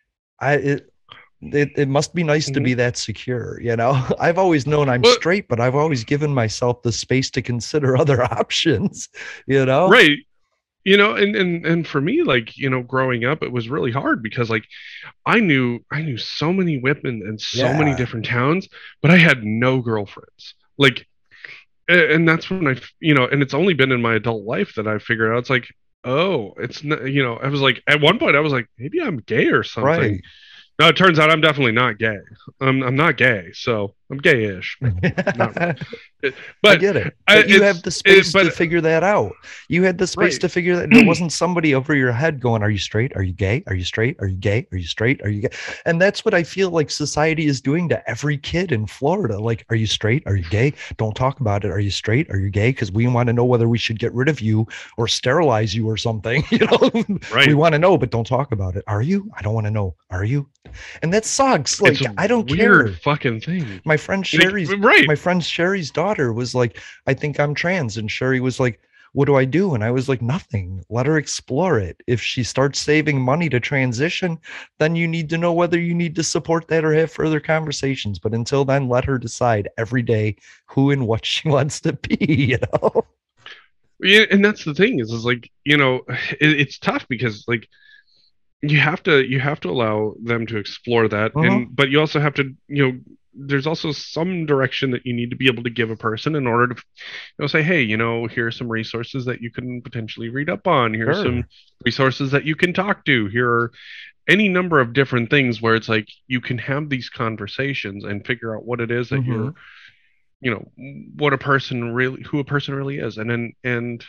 it must be nice to be that secure. I've always known I'm straight, but I've always given myself the space to consider other options, Right. And for me, like, growing up, it was really hard because, like, I knew so many women in so many different towns, but I had no girlfriends. Like, and that's when and it's only been in my adult life that I figured out, it's like, oh, it's not, I was like, at one point I was like, maybe I'm gay or something. Right. No, it turns out I'm definitely not gay. I'm not gay, so I'm gayish, but not. I But get it. But you have the space to but figure that out. You had the space right. to figure that. There wasn't somebody over your head going, "Are you straight? Are you gay? Are you straight? Are you gay? Are you straight? Are you gay?" And that's what I feel like society is doing to every kid in Florida. Like, "Are you straight? Are you gay? Don't talk about it. Are you straight? Are you gay? Because we want to know whether we should get rid of you or sterilize you or something." Right. We want to know, but don't talk about it. Are you? I don't want to know. Are you? And that sucks. Like, It's a I don't weird care. fucking thing. My friend Right. my friend Sherry's daughter was like, "I think I'm trans." And Sherry was like, "What do I do?" And I was like, "Nothing. Let her explore it. If she starts saving money to transition, then you need to know whether you need to support that or have further conversations. But until then, let her decide every day who and what she wants to be." Yeah, and that's the thing is like, it's tough because like you have to allow them to explore that, Mhm. but you also have to, there's also some direction that you need to be able to give a person in order to, say, hey, here are some resources that you can potentially read up on. Here are some Sure. resources that you can talk to. Here are any number of different things where it's like you can have these conversations and figure out what it is that Mhm. you're, you know, what a person really, who a person really is, and then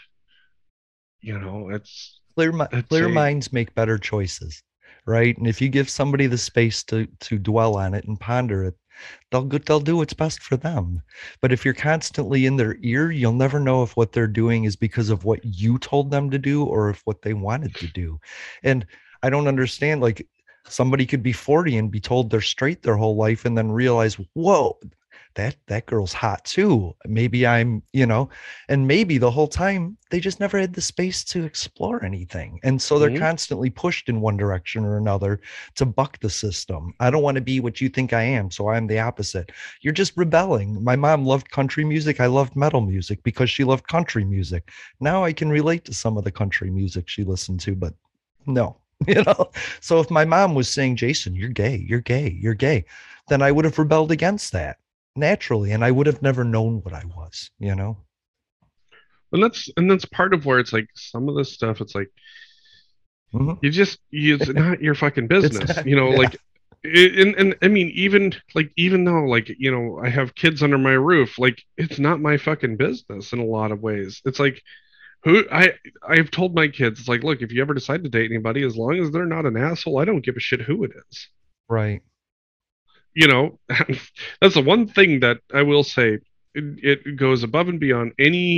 it's it's Clear a minds make better choices, right? And if you give somebody the space to dwell on it and ponder it, they'll do what's best for them. But if you're constantly in their ear, you'll never know if what they're doing is because of what you told them to do or if what they wanted to do. And I don't understand, like, somebody could be 40 and be told they're straight their whole life and then realize, whoa, that girl's hot too. Maybe and maybe the whole time they just never had the space to explore anything. And so they're Mhm. constantly pushed in one direction or another to buck the system. I don't want to be what you think I am, so I'm the opposite. You're just rebelling. My mom loved country music. I loved metal music because she loved country music. Now I can relate to some of the country music she listened to, but no. So if my mom was saying, "Jason, you're gay, you're gay, you're gay," then I would have rebelled against that naturally, and I would have never known what I was. And that's part of where it's like some of this stuff. It's like Mhm. it's not your fucking It's business, yeah, like, and I mean, even though, like, I have kids under my roof, like, it's not my fucking business in a lot of ways. It's like, I've told my kids, it's like, look, if you ever decide to date anybody, as long as they're not an asshole, I don't give a shit who it is. right. you know that's the one thing that I will say. It goes above and beyond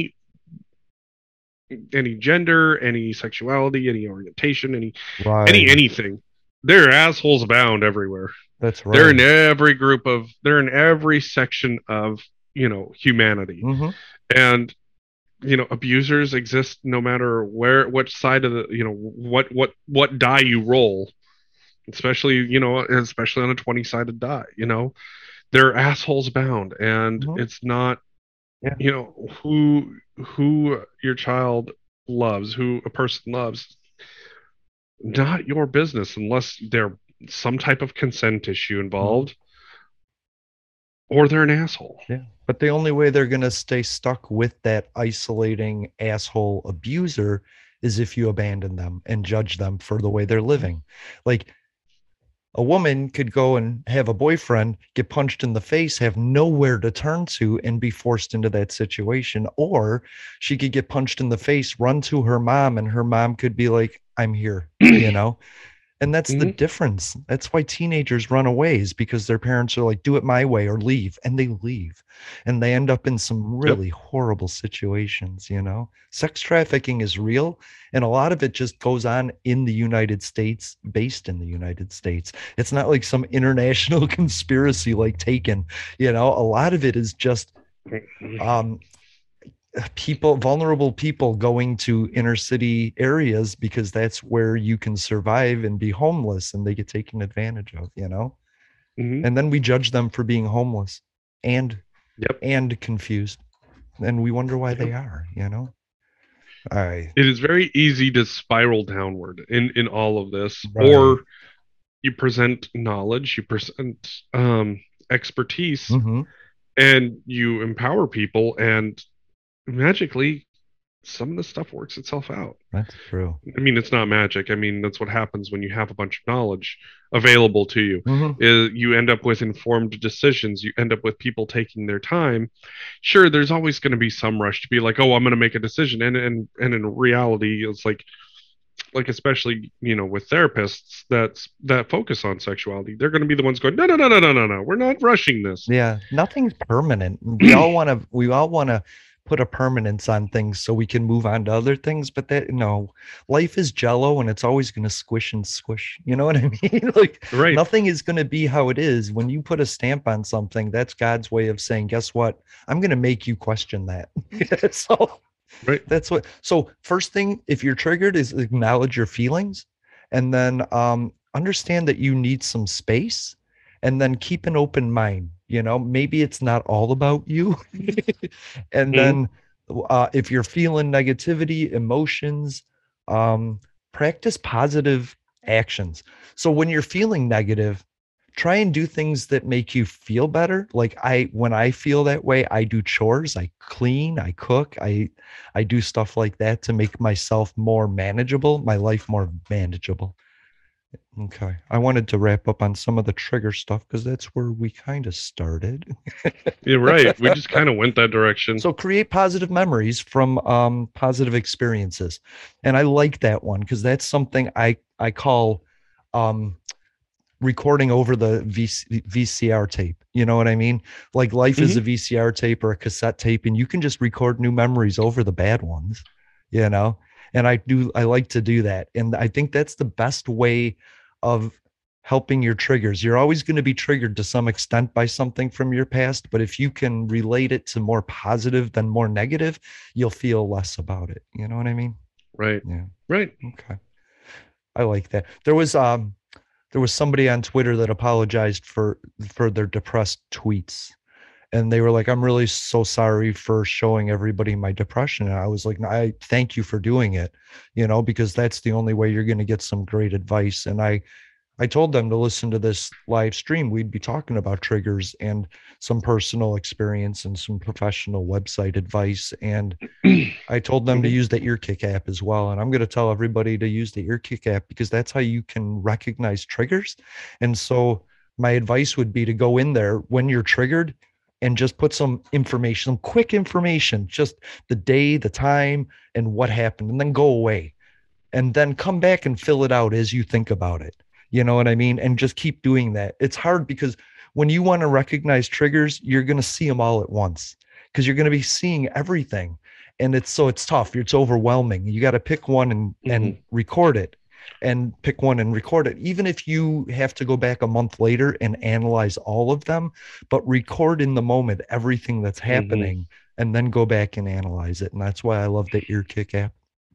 any gender, any sexuality, any orientation, any Right. anything. There are assholes abound everywhere. That's They're in right. every section of humanity. Hmm. And abusers exist no matter what side of the what die you roll, especially on a 20-sided die. There are assholes abound, and Hmm. it's not Yeah. who your child loves, who a person loves, not your business unless there's some type of consent issue Hmm. involved, or they're an asshole. Yeah. But the only way they're going to stay stuck with that isolating asshole abuser is if you abandon them and judge them for the way they're living. Like, a woman could go and have a boyfriend, get punched in the face, have nowhere to turn to, and be forced into that situation. Or she could get punched in the face, run to her mom, and her mom could be like, "I'm here." And that's the Mhm. difference. That's why teenagers run away, is because their parents are like, "Do it my way or leave." And they leave. And they end up in some Yep. really horrible situations. Sex trafficking is real. And a lot of it just goes on in the United States, based in the United States. It's not like some international conspiracy like Taken. A lot of it is just um, vulnerable people going to inner city areas because that's where you can survive and be homeless, and they get taken advantage of. Mhm. And then we judge them for being homeless and Yep. and confused, and we wonder why they Yep. are. I It is very easy to spiral downward in all of this, Right. or you present knowledge, you present expertise, Hmm. and you empower people, and magically some of the stuff works itself out. That's true. I mean, it's not magic. I mean, that's what happens when you have a bunch of knowledge available to you. Is you end up with informed decisions. You end up with people taking their time. Sure, there's always going to be some rush to be like, oh, I'm going to make a decision, and in reality, it's like especially with therapists that focus on sexuality, they're going to be the ones going, no, no, no, no, no, no, no, we're not rushing this. Yeah, nothing's permanent. We all want to put a permanence on things so we can move on to other things, but life is jello and it's always going to squish and squish. You know what I mean? Like, right. Nothing is going to be how it is. When you put a stamp on something, that's God's way of saying, guess what? I'm going to make you question that. So right. That's what. So first thing, if you're triggered, is acknowledge your feelings, and then understand that you need some space, and then keep an open mind. Maybe it's not all about you. And then if you're feeling negativity, emotions, practice positive actions. So when you're feeling negative, try and do things that make you feel better. Like when I feel that way, I do chores, I clean, I cook, I do stuff like that to make myself more manageable, my life more manageable. Okay. I wanted to wrap up on some of the trigger stuff because that's where we kind of started. Yeah, right. We just kind of went that direction. So create positive memories from positive experiences. And I like that one because that's something I call recording over the VCR tape. You know what I mean? Like life is a VCR tape or a cassette tape, and you can just record new memories over the bad ones, and I like to do that. And I think that's the best way of helping your triggers. You're always going to be triggered to some extent by something from your past, but if you can relate it to more positive than more negative, you'll feel less about it. You know what I mean? Right. Yeah. Right. Okay. I like that. There was somebody on Twitter that apologized for their depressed tweets. And they were like, I'm really so sorry for showing everybody my depression. And I was like, no, I thank you for doing it, because that's the only way you're going to get some great advice. And I told them to listen to this live stream. We'd be talking about triggers and some personal experience and some professional website advice. And I told them to use the EarKick app as well. And I'm going to tell everybody to use the EarKick app because that's how you can recognize triggers. And so my advice would be to go in there when you're triggered and just put some information, some quick information, just the day, the time, and what happened, and then go away. And then come back and fill it out as you think about it. You know what I mean? And just keep doing that. It's hard because when you want to recognize triggers, you're going to see them all at once because you're going to be seeing everything. And it's tough. It's overwhelming. You got to pick one and record it. And pick one and record it, even if you have to go back a month later and analyze all of them, but record in the moment everything that's happening and then go back and analyze it. And that's why I love the EarKick app.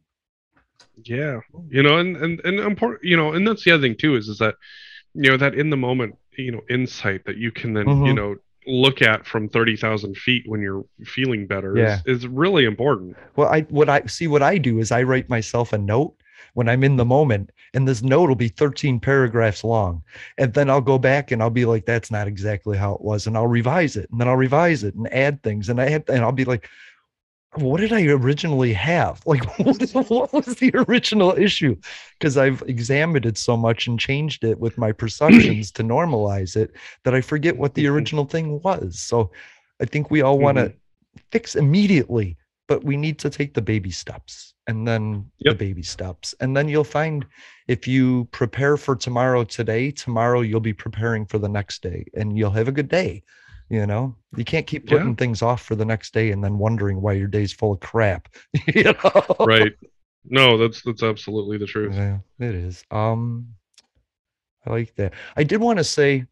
Yeah. And important, and that's the other thing too, is that, that in the moment, insight that you can then, look at from 30,000 feet when you're feeling better is really important. Well, what I do is I write myself a note when I'm in the moment, and this note will be 13 paragraphs long. And then I'll go back and I'll be like, that's not exactly how it was. And I'll revise it, and then I'll revise it and add things. And I'll be like, what did I originally have? Like, what was the original issue? Because I've examined it so much and changed it with my perceptions to normalize it that I forget what the original thing was. So I think we all want to fix immediately, but we need to take the baby steps. And then the baby steps. And then you'll find if you prepare for tomorrow you'll be preparing for the next day and you'll have a good day. You can't keep putting things off for the next day and then wondering why your day's full of crap. Right. No, that's absolutely the truth. Yeah, it is. I like that. I did want to say,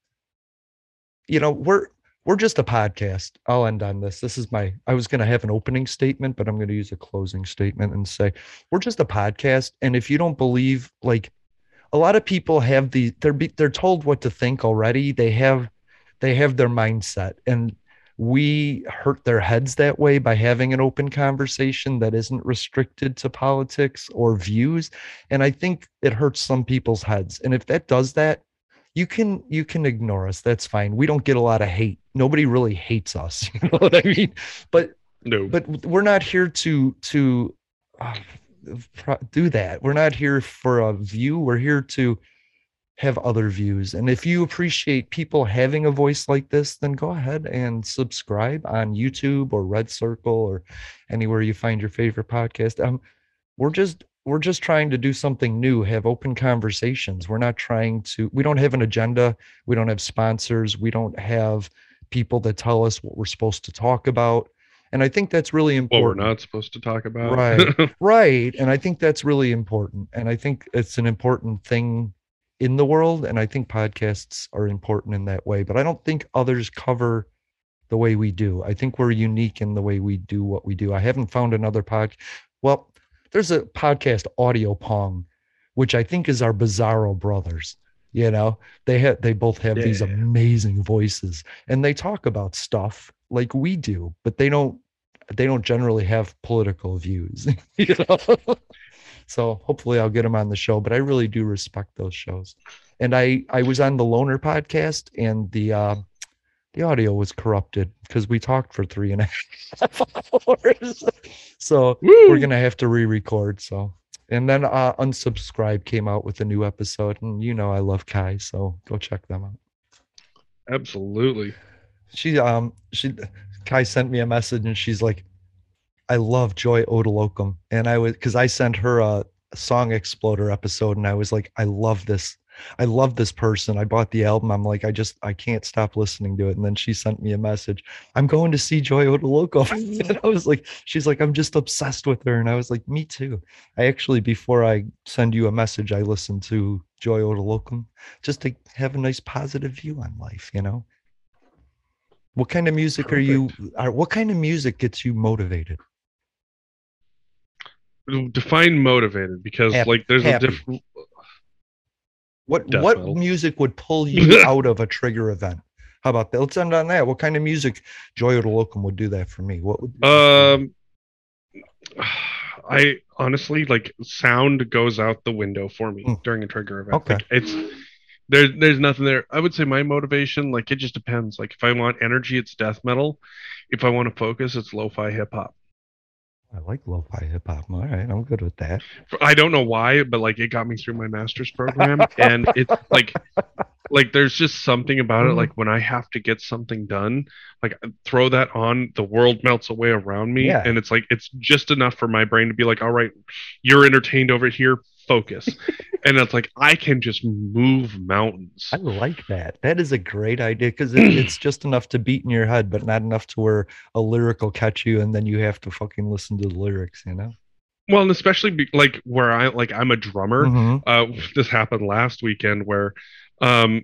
we're just a podcast. I'll end on this. I was going to have an opening statement, but I'm going to use a closing statement and say, we're just a podcast. And if you don't believe, like, a lot of people have they're told what to think already. They have their mindset, and we hurt their heads that way by having an open conversation that isn't restricted to politics or views. And I think it hurts some people's heads. And if that does that, you can ignore us. That's fine. We don't get a lot of hate. Nobody really hates us. You know what I mean? But No. But we're not here to do that. We're not here for a view. We're here to have other views. And if you appreciate people having a voice like this, then go ahead and subscribe on YouTube or Red Circle or anywhere you find your favorite podcast. We're just trying to do something new, have open conversations. We don't have an agenda. We don't have sponsors. We don't have people that tell us what we're supposed to talk about. And I think that's really important. What we're not supposed to talk about. Right. And I think that's really important. And I think it's an important thing in the world. And I think podcasts are important in that way. But I don't think others cover the way we do. I think we're unique in the way we do what we do. I haven't found another podcast. Well, there's a podcast, Audio Pong, which I think is our Bizarro brothers. You know, they both have these amazing voices, and they talk about stuff like we do, but they don't generally have political views. You know? So hopefully I'll get them on the show, but I really do respect those shows. And I was on the Loner podcast, and the audio was corrupted because we talked for 3.5 hours. So we're going to have to re-record. So, and then Unsubscribe came out with a new episode, and you know, I love Kai, so go check them out. Absolutely. Kai sent me a message, and she's like, I love Joy Odalocum. And because I sent her a Song Exploder episode, and I was like, I love this person. I bought the album. I'm like, I can't stop listening to it. And then she sent me a message, I'm going to see Joy Odalocum. And I was like, she's like, I'm just obsessed with her. And I was like, me too. I actually, before I send you a message, I listened to Joy Odalocum just to have a nice positive view on life, you know? What kind of music what kind of music gets you motivated? Define motivated, because there's a different. What music would pull you out of a trigger event? How about that? Let's end on that. What kind of music, Joy Odalocum, would do that for me? What would I honestly, sound goes out the window for me during a trigger event. Okay. It's there's nothing there. I would say my motivation, it just depends. If I want energy, it's death metal. If I want to focus, it's lo-fi hip hop. I like lo-fi hip hop. All right, I'm good with that. I don't know why, but it got me through my master's program, and it's there's just something about it. When I have to get something done, throw that on, the world melts away around me, and it's it's just enough for my brain to be like, all right, you're entertained over here, focus. And it's I can just move mountains. I like that. That is a great idea, because it's just enough to beat in your head, but not enough to where a lyric will catch you and then you have to fucking listen to the lyrics, you know? Well, and especially where I'm a drummer. This happened last weekend where I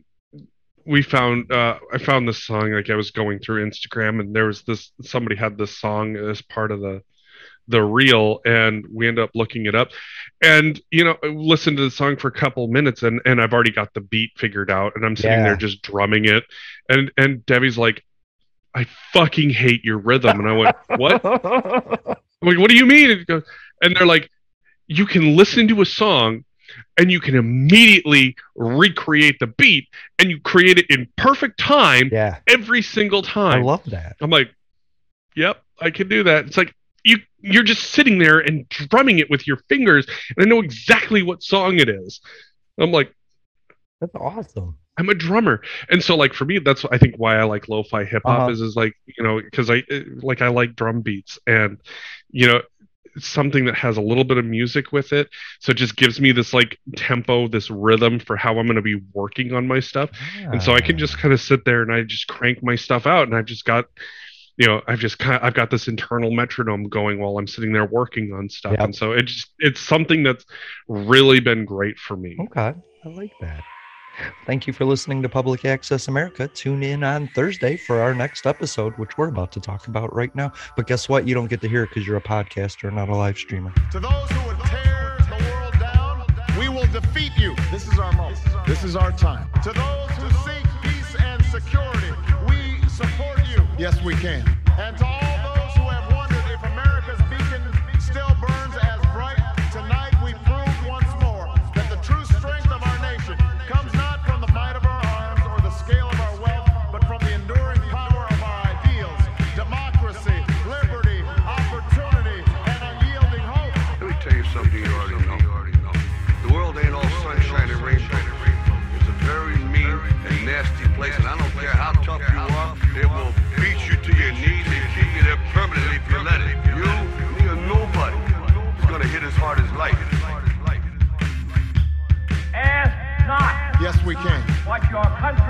found this song. I was going through Instagram, and there was somebody had this song as part of the reel, and we end up looking it up, and listen to the song for a couple minutes, and I've already got the beat figured out, and I'm sitting there just drumming it, and Debbie's like, I fucking hate your rhythm. And I went, what? I'm like, what do you mean? And they're like, you can listen to a song and you can immediately recreate the beat, and you create it in perfect time every single time. I love that. I'm like, yep, I can do that. It's you're just sitting there and drumming it with your fingers, and I know exactly what song it is. I'm like, that's awesome. I'm a drummer. And so for me, that's I think why I like lo-fi hip hop is because I like drum beats, and it's something that has a little bit of music with it, so it just gives me this tempo, this rhythm for how I'm going to be working on my stuff. And so I can just kind of sit there and I just crank my stuff out, and I've just got I've got this internal metronome going while I'm sitting there working on stuff. And so it's something that's really been great for me. Okay, I like that. Thank you for listening to Public Access America. Tune in on Thursday for our next episode, which we're about to talk about right now. But guess what? You don't get to hear it because you're a podcaster, not a live streamer. To those who would tear the world down, we will defeat you. This is our moment. This is our time. To those who seek peace and security, we support you. Yes, we can. And to all those who have wondered if America's beacon still burns as bright, tonight we proved once more that the true strength of our nation comes not from the might of our arms or the scale of our wealth, but from the enduring power of our ideals: democracy, liberty,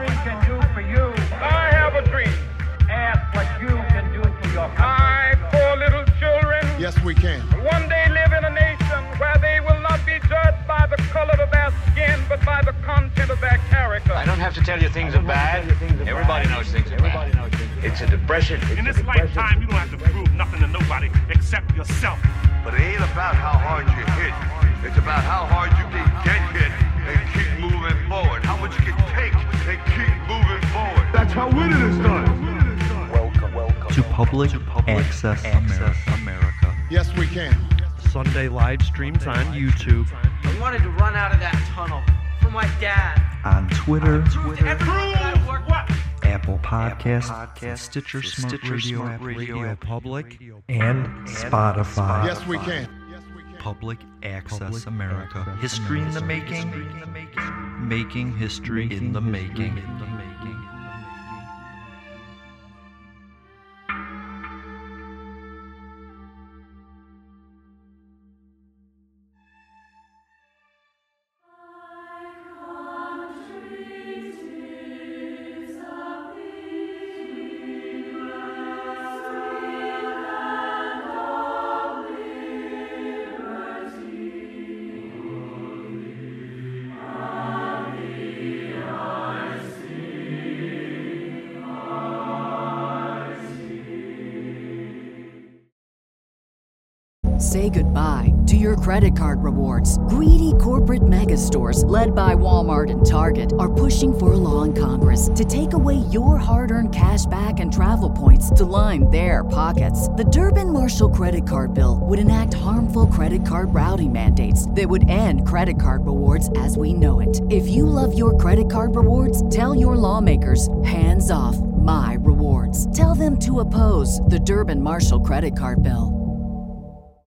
country can do for you. I have a dream. Ask what you can do for your country. I, poor little children, Yes, we can. one day live in a nation where they will not be judged by the color of their skin, but by the content of their character. I don't have to tell you things are bad. Everybody knows things are bad. It's a depression. In this lifetime, you don't have to prove nothing to nobody except yourself. But it ain't about how hard you hit. It's about how hard you can get hit and keep moving forward. How much you can take and keep moving forward. That's how winning is done. Welcome to Public Access America. Yes, we can. Sunday live streams on YouTube, I wanted to run out of that tunnel for my dad. on Twitter, What? Apple Podcasts, Stitcher Smart Radio Public, and Spotify. Yes, we can. Public Access America. History in the making. Making history in the making. Say goodbye to your credit card rewards. Greedy corporate mega stores, led by Walmart and Target, are pushing for a law in Congress to take away your hard-earned cash back and travel points to line their pockets. The Durbin-Marshall credit card bill would enact harmful credit card routing mandates that would end credit card rewards as we know it. If you love your credit card rewards, tell your lawmakers, hands off my rewards. Tell them to oppose the Durbin-Marshall credit card bill.